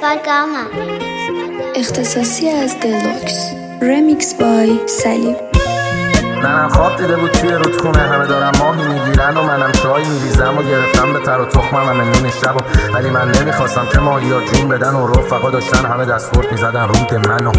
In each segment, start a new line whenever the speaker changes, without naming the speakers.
Bargama
اختصاصی از دلوکس رمیکس بای سلیم.
منم خواب دیده بود توی رودخونه، همه دارم ماهی میگیرن و منم چای میریزم و گرفتم به تر و تخمم همه نون شب ولی من نمیخواستم که ماهی ها جون بدن و رفقا داشتن همه دستورد میزدن رود منو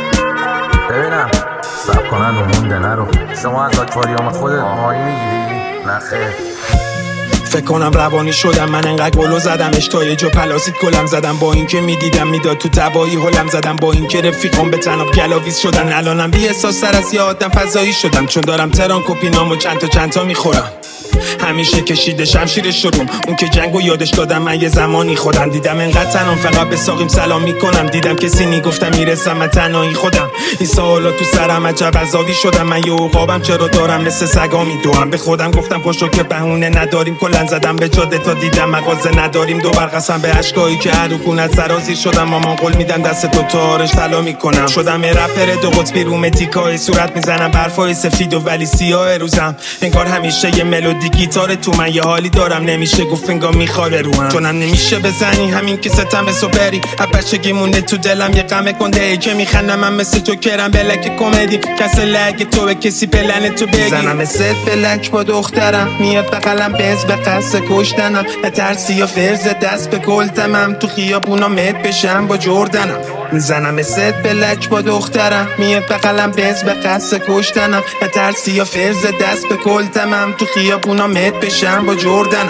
ببینم سب کنن و مونده نرو. شما از آکواریوم خودت ماهی میگیری؟ نه خیر.
فکر کنم روانی شدم، من انقدر گلو زدم تا یه جا پلاسید گلم زدم، با اینکه میدیدم میداد تو تبایی هلم زدم، با اینکه رفیقام به تناب گلاویز شدن، الانم بی احساس سر از یه آدم فضایی شدم، چون دارم تران کپینامو چند تا میخورم. همیشه کشیده شمشیر شروم، اون که جنگو یادش دادم، من یه زمانی خودم دیدم انقدر تنام فقط به ساقیم سلام میکنم، دیدم کسی نگفتم میرسم من تنهایی خودم. این سوالا تو سرم عجب عذابی شدم، من یه عقابم چرا دارم مثل سگا میدوام، به خودم گفتم پشتو که بهونه نداریم، کلن زدم به جاده تا دیدم مغازه نداریم، دوبار قسم به اشکایی که هر رکونت سرازیر شدم، مامان قول میدم دست تو تارش طلا میکنم، شدم یه رپر دو قطبی رومتیکای صورت میزنم برفای سفید و ولی سیاه روزم، انگار همیشه یه ملودی گیتار تو من یه حالی دارم، نمیشه گفت انگار میخواره روم، چونم نمیشه بزنی همین که ستم بسو بری، بچگی مونده تو دلم یه غم گنده ای که میخندم من مثل جوکرم بلک کمدی، کسی لگ تو به کسی پلن تو بگی، زنم مثل بلک با دخترم میاد بغلم بنز به قصد کشتنم، نترسی یا فرز دست به گلتمم، تو خیابونا مد بشم با جردنم، میزنم مثل بلک با دخترم میاد بغلم بنز به قصد کشتنم، نترسی یا فرز دست به گلتمم، تو خیابونا مد بشم با جردنم.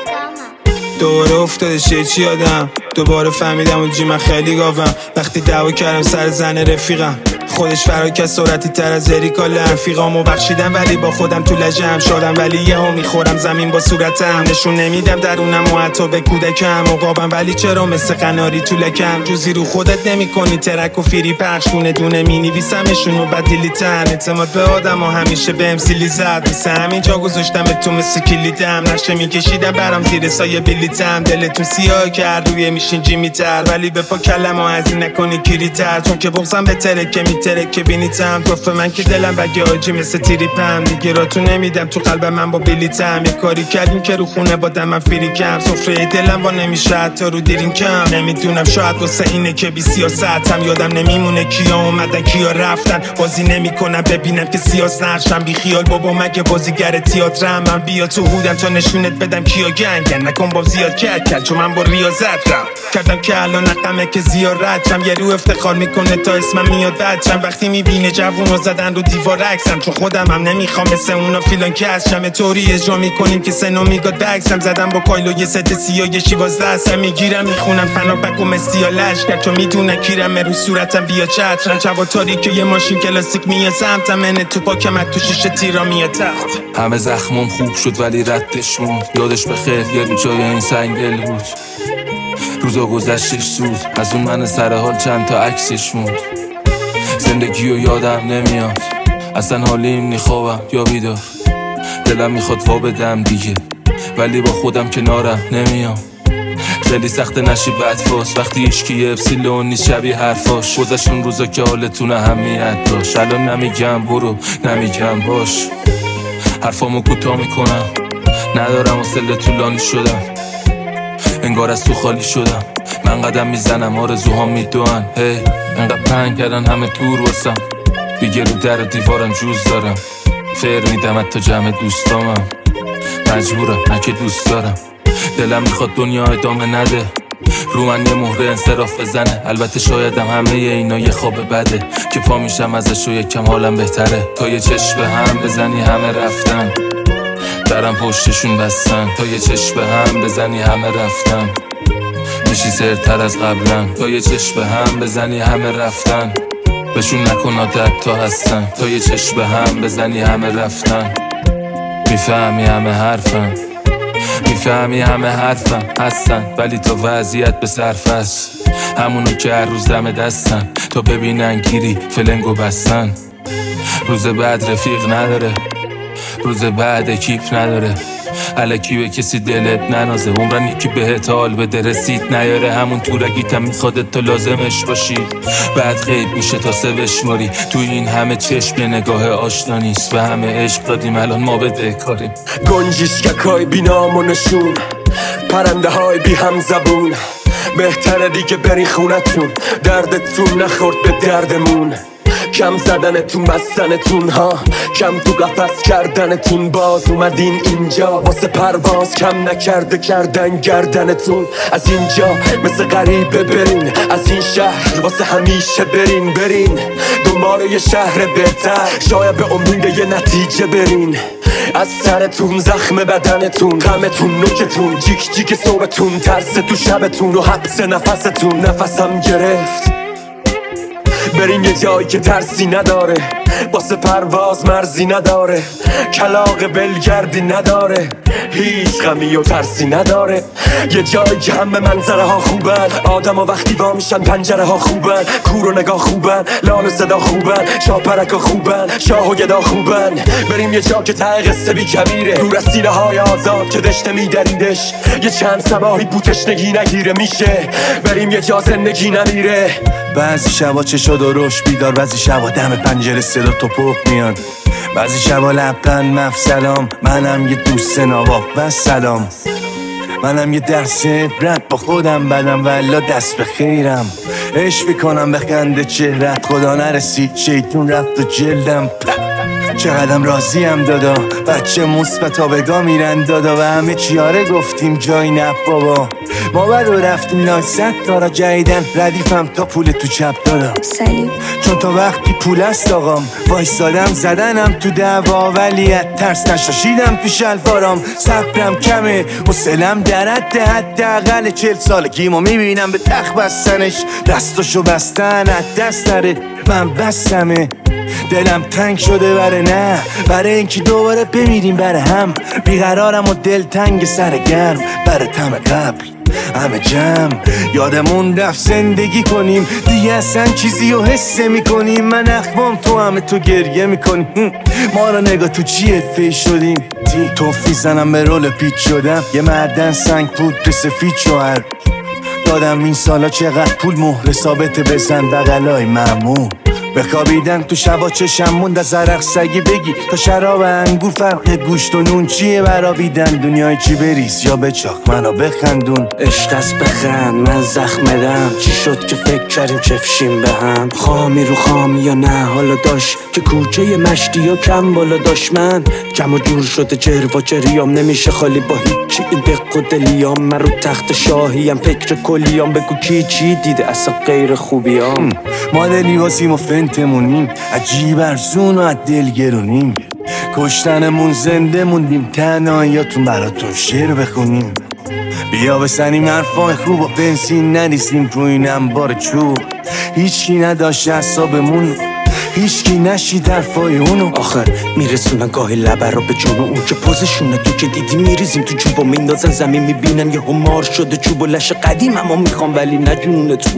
دوره افتاده چی یادم، دوباره فهمیدم و من خیلی گاوم، وقتی دعوا کردم سر زن رفیقم، خودش فراکه سرعتی تر از اریکال رفیقامو بخشیدم، ولی با خودم تو لجم شدم، ولی یهو میخورم زمین با صورتم، نشون نمیدم درونم و حتی به کودکم، عقابم ولی چرا مثل قناری تو لکم، جوزی رو خودت نمیکنی ترک و فیری پخش، دونه مینویسمشون و بدیلیتن، اعتماد به آدم و همیشه بهم سیلی زد، مثل همینجا گذاشتم تو مثل کلیدم، نشه میکشیدم برام زیر سایه بلیتم، دلتون سیاه کرد روی میشین جیمی تر، ولی به پا کلم و هزین نکنی کیری تر، چون که بغزم به ترکه میترکه بینیتم، گفت من که دلم بگه آجی مثل تریپم، دیگه را تو نمیدم تو قلب من با بلیتم، یه کاری کردیم که رو خونه با دمم فیری کم، سفره دلم با نمیشه حتی رو دیرین کم، نمیدونم شاید واسه اینه که بی سیاستم، یادم نمیمونه کیا اومدن کیا رفتن، بازی نمیکنم ببینم که سیاس نقشم، بی خیال بابا مگه بازیگر تئاترم، من بیا تو هودم تا نشونت بدم کیا گنگن، نکن با زیاد کرد چون من با ریاضت رم کردم که الان نقمه که زیارت شم، یه رو افتخار میکنه تا اسمم میاد بچم، وقتی میبینه جوونا زدن رو دیوار عکسم، چون خودم هم نمیخوام مثل اونا فیلان که هستم، طوری اجرا میکنیم که سنو میگاد بکسم، زدم با کایلو یه ست سیاه یه شیوازده هستم، میگیرم میخونم فنا بک و مسیا لشکر، چون میدونن کیرم رو صورتم بیا چترن، شبا تاریک یه ماشین کلاسیک میاد سمتم، من تو پاکم تو شیشه تیرا میاد تخت،
همه زخمم خوب شد ولی ردش موند، یادش بخیر یه رو جای این سنگل بود، روزا گذشتش سود، از اون من سر حال چند تا عکسش موند، زندگیو یادم نمیاد اصلا، حالیم نیخوابم یا بیدار، دلم میخواد وا بدم دیگه ولی با خودم کنارم نمیام، خیلی سخت نشی بدفاس وقتی هیچکی یه اپسیلون نیست شبیه حرفاش، گذشتون روزا که حالتون اهمیت داشت، الان نمیگم برو نمیگم باش، حرفامو کوتاه میکنم ندارم حوصله طولانی شدم، انگار از تو خالی شدم، من قدم میزنم آرزوهام میدوان، هی انقدر پنگ کردن همه دور واسم، دیگه رو در دیوارم جوز دارم، فر میدم حتی جمع دوستامم، مجبورم نه که دوست دارم، دلم میخواد دنیا ادامه نده، رو من یه مهره انصراف بزنه، البته شایدم همه اینا یه خواب بده، که پا میشم ازش و یکم حالم بهتره، تا یه چشم به هم بزنی همه رفتن، درم پشتشون بستن، تا یه چشم به هم بزنی همه رفتن، میشی سرتر از قبلا، تا یه چشم به هم بزنی همه رفتن، بهشون نکن عادت تا هستن، تا یه چشم به هم بزنی همه رفتن، میفهمی همه حرفن، میفهمی همه حرفم هستن، ولی تا وضعیت به صرف است، همونو که هر روز دم دستن، تا ببینن گیری فلنگو بستن، روز بعد رفیق نداره، روز بعد اکیپ نداره، الکی به کسی دلت ننازه، عمرن یکی بهت حال بده رسید نیاره، همون تورگیتم میخوادت تا لازمش باشی، بعد غیب میشه تا سوش ماری، تو این همه چشم یه نگاه آشنا نیست، به همه عشق دادیم الان ما بده کاریم،
گنجیشکک های بی نام و نشون، پرنده های بی هم زبون،
بهتره دیگه برین خونتون، دردتون نخورد به دردمون. کم زدنتون بستنتون ها، کم تو قفس کردنتون. باز اومدین اینجا واسه پرواز، کم نکرده کردن گردنتون. از اینجا مثل غریبه برین، از این شهر واسه همیشه برین دنبال یه شهر بهتر، شاید به امید یه نتیجه برین. از سرتون زخم بدنتون، غمتون نوکتون، جیک جیک صبحتون، ترس تو شبتون و حبس نفستون. نفسم گرفت برین یه جایی که ترسی نداره، واسه پرواز مرزی نداره، کلاغ ولگردی نداره، هیچ غمی و ترسی نداره. یه جایی که همه منظره ها خوبن، آدم ها وقتی وا میشن پنجره ها خوبن، کور و نگاه خوبن، لال و صدا خوبن، شاپرک ها خوبن، شاه و گدا خوبن. بریم یه جا که ته قصه بی کبیره، دور از سینه های آزاد که دشته میدریدش، یه چند سباهی بوتشنگی نگیره میشه. بریم یه جا زندگی نمیره.
بعضی شبا چه شد و روش بیدار، بعضی شبا دم پنجره صدا توپق میاد، بعضی شبا لبخند مف سلام. منم یه دوست نواب و سلام، منم یه درس عبرت با خودم بدم والا دست به خیرم. عشق میکنم به خنده چهرت، خدا نرسید شیطون رفت و جلدم. چقدرم راضیم دادا، بچه مثبت آبگاه میرن دادا، و همه چیاره گفتیم جای نه بابا. ما بعد و رفتیم لایصد تارا جدیدن، ردیفم تا پول تو چپ دادا.
سلیم
چون تا وقتی پول است آقام، وایسادم زدنم تو دعوا، ولیت ترس نشاشیدم تو شلوارام. صبرم کمه حوصله‌ام در حداقل 40 سالگیمو میبینم به تخت بستنش، دستاشو بستن از دست داره. من بستمه دلم تنگ شده برای اینکه دوباره بمیریم برای هم. بیقرارم و دل تنگ سر گرم برای تم قبل همه جمع. یادمون رفت زندگی کنیم دیگه، اصلا چیزی رو حس میکنیم. من اخوام تو همه تو گریه میکنیم، ما رو نگاه تو چیه فی شدیم. توفی زنم به رول پیچ شدم، یه معدن سنگ بود به سفید شوهر دادم. این سالا چقدر پول مهر ثابت بزن بغلای معمول. بخوابیدن تو شبا چشم موند از عرق سگی بگی تا شراب انگور، فرق گوشت و نون چیه برابیدن. دنیای چی بریز یا بچاق منو بخندون.
عشق است بخند من زخم دم، چی شد که فکر کردیم چفشیم به هم. خامی رو خامی یا نه حالا داشت که کوچه مشتی یا کم بالا داشت. من کم و جور شده جروا جریام، نمیشه خالی با هیچی این دق و دلیام. من رو تخت شاهیم فکر کلیام، بگو کی چی دیده اصلا غیر خوبیام.
ما دلیواسیم و فنتمونیم، عجیب ارزون و از دل گرونیم. کشتنمون زنده موندیم، تنهاییاتون براتون شعر بخونیم. بیا بسنیم حرفای خوب و بنزین نریزیم رو این انبار چوب. هیچکی نداشت حسابمون، هیچکی نشید حرفای اونو.
آخر میرسونن گاهی لبر رو به جون اون که پوزشونه تو که دیدی میریزیم تو چوب و میندازن زمین. میبینن یه همار شده چوب و لش قدیم اما میخوام ولی نجونتون.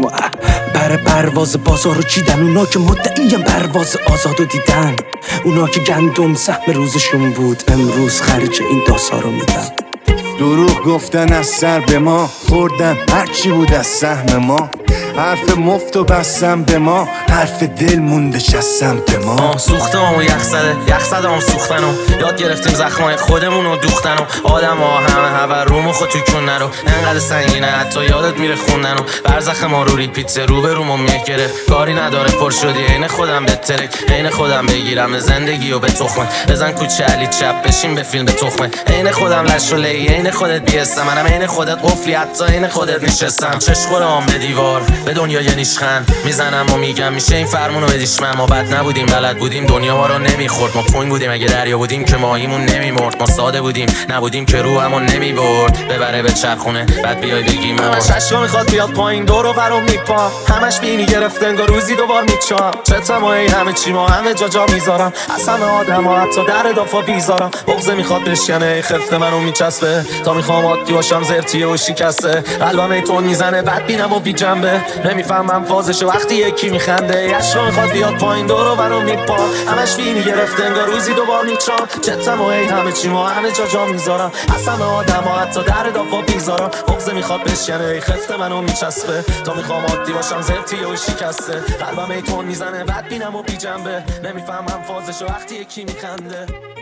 بر پرواز بازارو چیدن اونا که مدعیم پرواز آزادو دیدن. اونا که گندم سهم روزشون بود امروز خرج این داسا رو میدن.
دروغ گفتن از سر به ما خوردن هرچی بود از سهم ما. حرف مفت و بستم به ما، حرف دل موندش از سمت ما.
سوختم و یخ زده هم سوختن و یاد گرفتیم زخمای خودمون رو دوختن و آدم ها همه هور رومو خود تو کن نرو. انقدر سنگینه حتی یادت میره خوندن و برزخ ما رو ریپیت رو به رومو گرفت. کاری نداره پر شدی عین خودم به ترک، عین خودم بگیرم زندگی و به تخمه. بزن کوچه علی چپ بشین به فیلم به تخمه. عین خودم لش و لی عین خودت بیستم، منم عین خودت قفلی حتی عین خودت نشستم. چشم به دیوار به دنیا یه نیشخن میزنم و میگم میشه این فرمونو بدیش. من ما بد نبودیم بلد بودیم دنیا ما رو نمیخورد. ما توین بودیم اگه دریا بودیم که ماهیمون نمیمرد. ما ساده بودیم نبودیم که روحمون نمیبرد. ببره به چرخونه بعد بیای بگیم همش عشقا میخواد بیاد پایین دورو برام میپا. همش بینی گرفته انگار روزی دوبار میچام. چتمای همه چی ما همه جا میذارم، از همه آدما حتی در دافا بیزارم. بغض میخواد بشکنه خفته منو میچسبه تا میخوام عادی باشم زرتیه و شکسته. قلبم ایتون میزنه بعد بینم و بی جنبه، نمیفهمم فازشو وقتی یکی میخنده. عشقا میخواد بیاد پایین دورو برام میپا. همش بینی گرفته انگار روزی دوبار میچام. چتمای همه چی ما همه جا میذارم، از همه آدما حتی در دافا بیزارم. بغض میخواد بشکنه خفته منو میچسبه تا میخوام عادی باشم زرتیه و شکسته. قلبم ایتون میزنه بعد بینم و بی جنبه، نمیفهمم فازشو وقتی یکی میخنده.